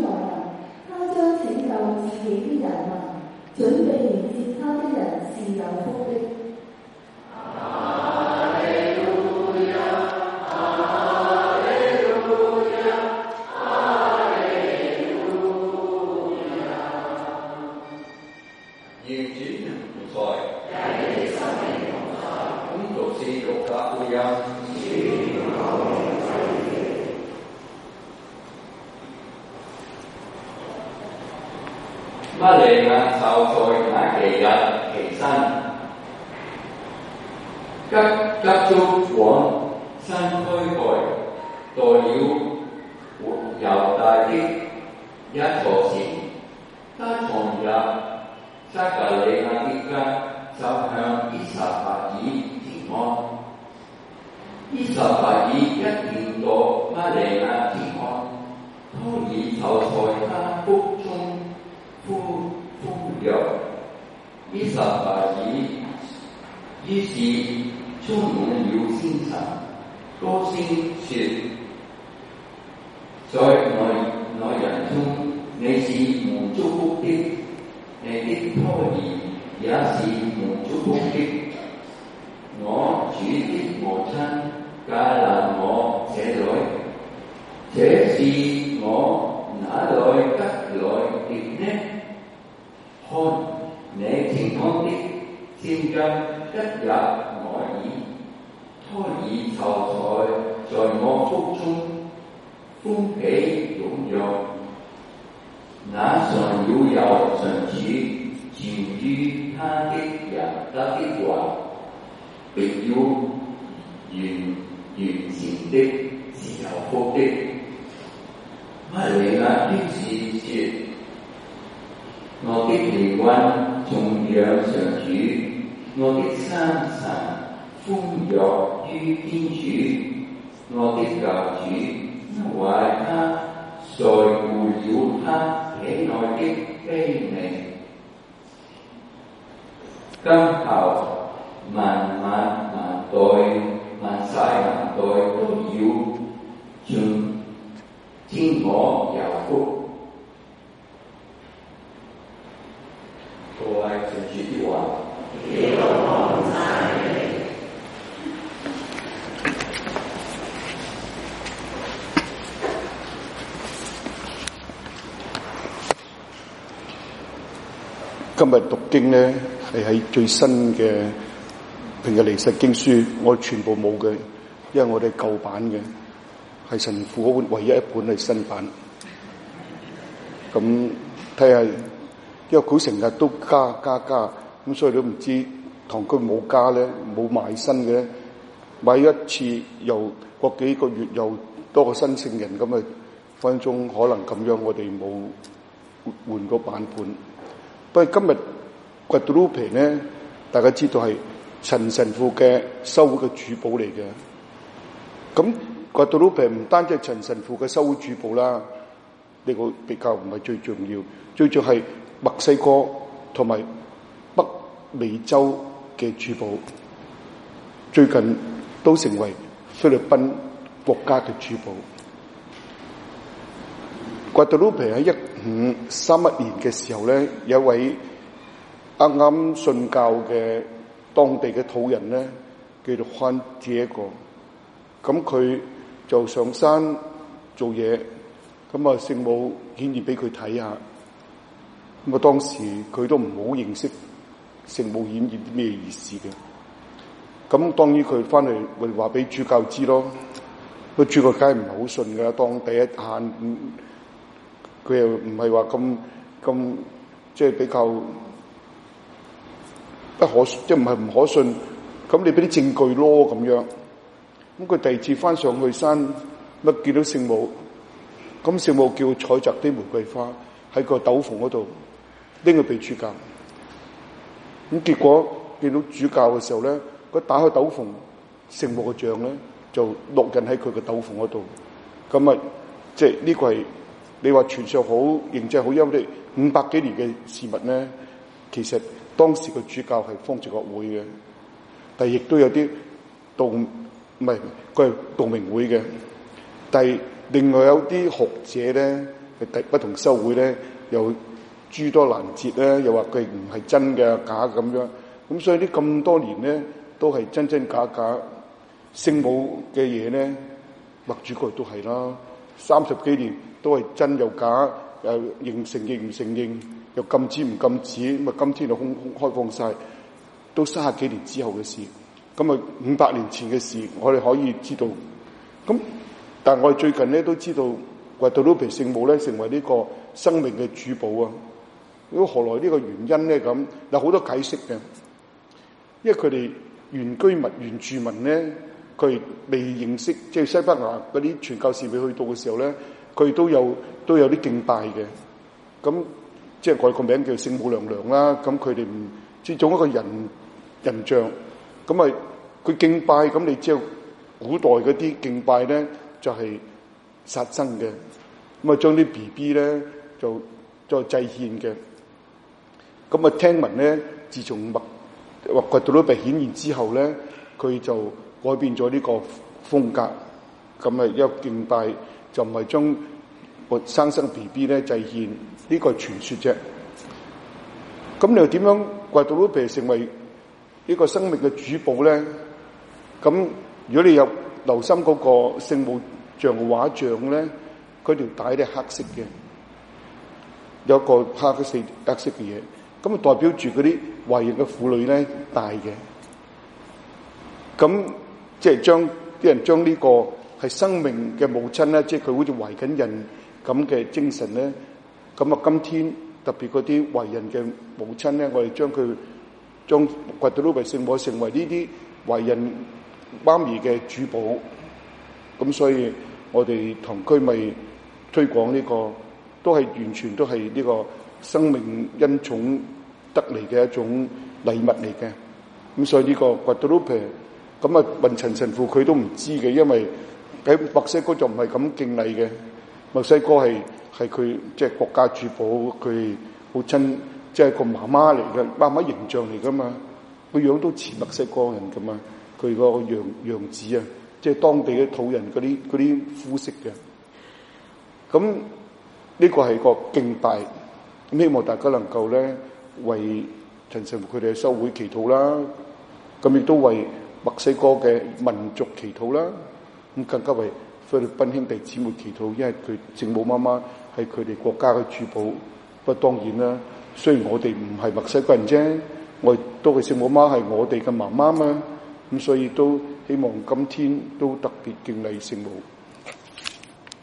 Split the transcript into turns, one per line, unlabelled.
人，他將拯救自己的人民，準備迎接他的人是有福的。
瑪利亞就在那幾日起身，急速往山區去，到了猶大的一座城。他從入撒格利亞的家，就向依撒伯爾請安。依撒伯爾一見到瑪利亞請安，托爾就在他腹中呼躍。依撒伯爾於是充滿了精神，高聲說：在內人中，你是蒙祝福的，你的胎兒也是蒙祝福的。我主的母親嫁納我這裏，這是我哪裏得來的呢？看，你健康的先今一日我耳，胎兒就在我腹中歡喜踴躍。那常要由上主傳於他的人得的話，必要完成的，是有福的。瑪利亞於是說：我的靈魂頌揚上主，我的心神歡躍於天主，我的救主，因為他在乎了他體內的卑微。今後萬世萬代都要稱我有福。各位信主的話，
今日讀經咧係喺最新嘅平日彌撒經書，我全部冇嘅，因為我哋舊版嘅係神父嗰本唯一一本係新版。咁睇下，因為佢成日都加，咁所以都唔知堂區冇加咧，冇買新嘅咧，買一次又過幾個月又多個新聖人，咁啊分鐘可能咁樣，我哋冇換個版本。不過今日 Guadalupe 咧，大家知道係陳神父嘅修會嘅主保嚟嘅。咁 Guadalupe 唔單止係陳神父嘅修會主保啦，呢個比較唔係最重要，最重要係墨西哥同埋北美洲嘅主保，最近都成為菲律賓國家嘅主保。Guadalupe 喺1531年嘅時候咧，有一位啱啱信教嘅當地嘅土人咧，叫做Juan Diego，咁佢就上山做嘢，咁啊聖母顯現俾佢睇下，咁啊當時佢都唔好認識聖母顯現啲咩意思嘅，咁當然佢翻嚟會話俾主教知咯，個主教梗係唔係好信噶，當第一眼佢又唔係話咁即係比較不可，即係唔係唔可信，咁你俾啲證據咯咁樣。咁佢第二次翻上去山，乜見到聖母，咁聖母叫佢採摘啲玫瑰花喺個斗篷嗰度拎去俾主教。咁結果見到主教嘅時候咧，佢打開斗篷，聖母嘅像咧就落印喺佢個斗篷嗰度。咁啊，即係呢個係你話傳上好認真好，因為500幾年嘅事物咧，其實當時個主教係方濟各會嘅，但係亦都有啲佢係道明會嘅，但係另外有啲學者咧不同修會咧有諸多攔截咧，又話佢唔係真嘅假咁樣。咁所以呢咁多年咧都係真真假假。聖母嘅嘢咧，默主嗰度都係啦，30幾年都係真又假，又承認唔承認，又禁止唔禁止，咁啊今天就開放晒，都30幾年之後嘅事。咁啊500年前嘅事，我哋可以知道。咁但係我哋最近咧都知道，維道魯皮聖母咧成為呢個生命嘅主保啊！咁何來呢個原因咧？咁有好多解釋嘅，因為佢哋原住民咧，佢未認識，即係西班牙嗰啲傳教士未去到嘅時候咧，佢都有啲敬拜嘅。咁即係佢個名叫聖母娘娘啦。咁佢哋唔即係做一個人像。咁啊，佢敬拜，咁你知道古代嗰啲敬拜咧就係殺生嘅。咁啊，將啲 BB 咧就再祭獻嘅。咁啊，聽聞咧，自從掘到都被顯現之後咧，佢就改變咗呢個風格。咁啊，一個敬拜就唔係將個生 BB 咧祭獻，呢個係傳說啫。咁你又點樣掘到都被成為呢個生命嘅主保咧？咁如果你有留心嗰個聖母像嘅畫像咧，佢條帶咧係黑色嘅，有個黑色嘅嘢，咁啊代表住嗰啲懷孕嘅婦女咧戴嘅。咁即係啲人將呢個係生命嘅母親咧，即係佢好似懷緊孕咁嘅精神咧。咁啊，今天特別嗰啲懷孕嘅母親咧，我哋將掘到都被聖母成為呢啲懷孕媽咪嘅主保。咁所以我哋堂區咪推廣呢個，都係完全都係呢個生命恩寵得嚟嘅一種禮物嚟嘅。咁所以呢個掘到都被咁啊，雲陳神父佢都唔知嘅，因為喺墨西哥就唔係咁敬禮嘅。墨西哥係佢即係國家主保，佢好親，即係個媽媽嚟嘅，媽媽形象嚟噶嘛，個樣都似墨西哥人噶嘛，佢個樣子啊，即係當地嘅土人嗰啲膚色嘅。咁呢個係個敬拜，咁希望大家能夠咧為陳神父佢哋嘅修會祈禱啦，咁亦都為墨西哥嘅民族祈禱啦，咁更加為菲律賓兄弟姊妹祈禱，因為佢聖母媽媽係佢哋國家嘅主保。不過當然啦，雖然我哋唔係墨西哥人啫，我哋都係聖母媽係我哋嘅媽媽嘛，咁所以都希望今天都特別敬禮聖母。